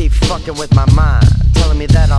keep fucking with my mind, telling me that